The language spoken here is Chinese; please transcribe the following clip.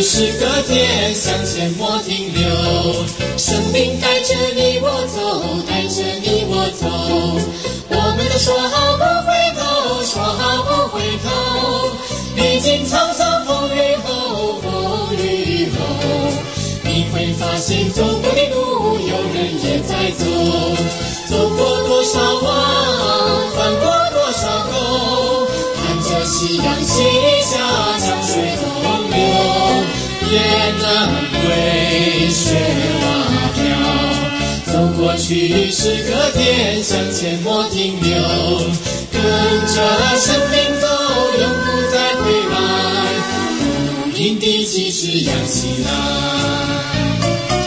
是个天，向前莫停留。生命带着你我走，带着你我走。我们都说好不回头，说好不回头。历经沧桑风雨后，风雨后，你会发现走过的路，有人也在走。走过多少弯，翻过多少沟，看着夕阳西下，江水东流，雁南归，雪花飘。走过去是个天，向前莫停留。跟着生命走，永不再回来。不赢的旗帜扬起来。